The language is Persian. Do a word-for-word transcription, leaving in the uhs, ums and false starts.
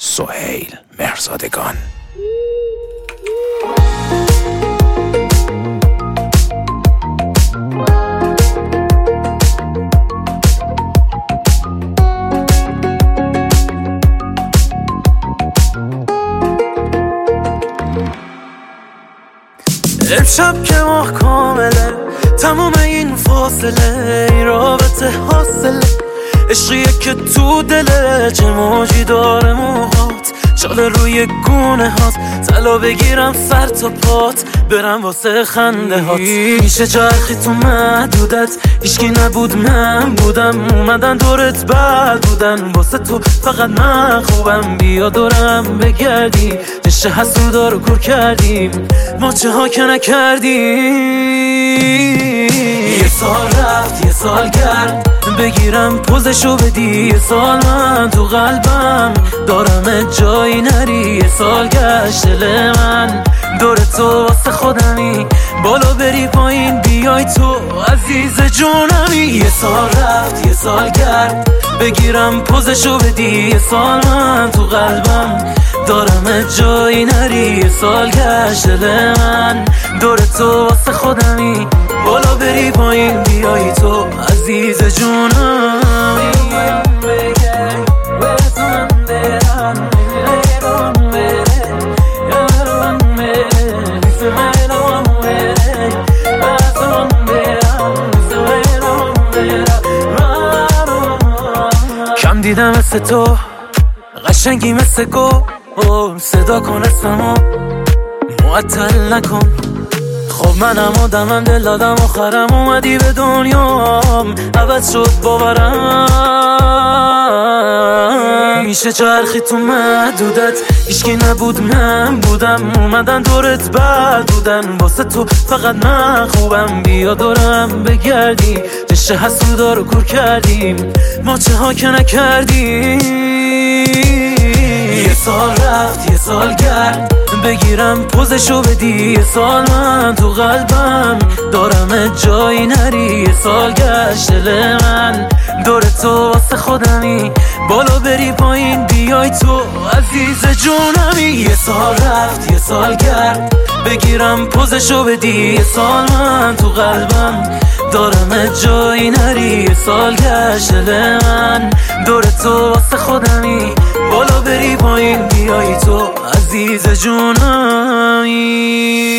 سهیل مهرزادگان. امشب که ماه کامله، تمام این فاصله این رابطه حاصله، عشقیه که تو دله چه موجی داره موهات، چاله روی گونه هات، طلا بگیرم سر تا پات، برم واسه خنده هات. میشه چرخی تو محدودت، هیچکی نبود من بودم، اومدن دورت بد بودن، واسه تو فقط من خوبم، بیا دورم بگردی، نشه حسودا رو کور کردیم، ما چه ها که نکردیم. یه سال رفت یه سال گرد، بگیرم پوزشو بدی، یه سال من تو قلبم دارم جایی نری، یه سال گشت دل من دور تو واسه خودمی، بالا بری پایین بیای تو عزیز جونمی. یه سال رفت یه سال گرد، بگیرم پوزشو بدی، یه سال من تو قلبم دارم جایی نری، یه سال گشت دل من دور تو واسه خودمی، بالا بری پایین بیای تو عزیز جونمی. کم دیدم مثل تو، قشنگی مثل گو، صدا کن اسممو معطل نکن. خب منم آدمم دل دادم آخرم اومدی به دنیام، عوض شد باورم. میشه چرخی تو محدودت، هیچکی نبود من بودم، اومدن دورت بد بودن، واسه تو فقط من خوبم، بیا دورم بگردی، نشه حسودا رو کور کردیم، ما چه ها که نکردیم. یه سال رفت یه سال گرد، بگیرم پوزشو بدی، یه سال من تو قلبم دارم جایی نری، یه سال گشت دل من دور تو واسه خودمی، بالا بری پایین بیای تو عزیز جونمی. یه سال رفت یه سال گرد، بگیرم پوزشو بدی، یه سال من تو قلبم دارم جایی نری، یه سال گشت دل من دور تو واسه خودمی، بالا بری پایین بیای تو عزیز جونمی.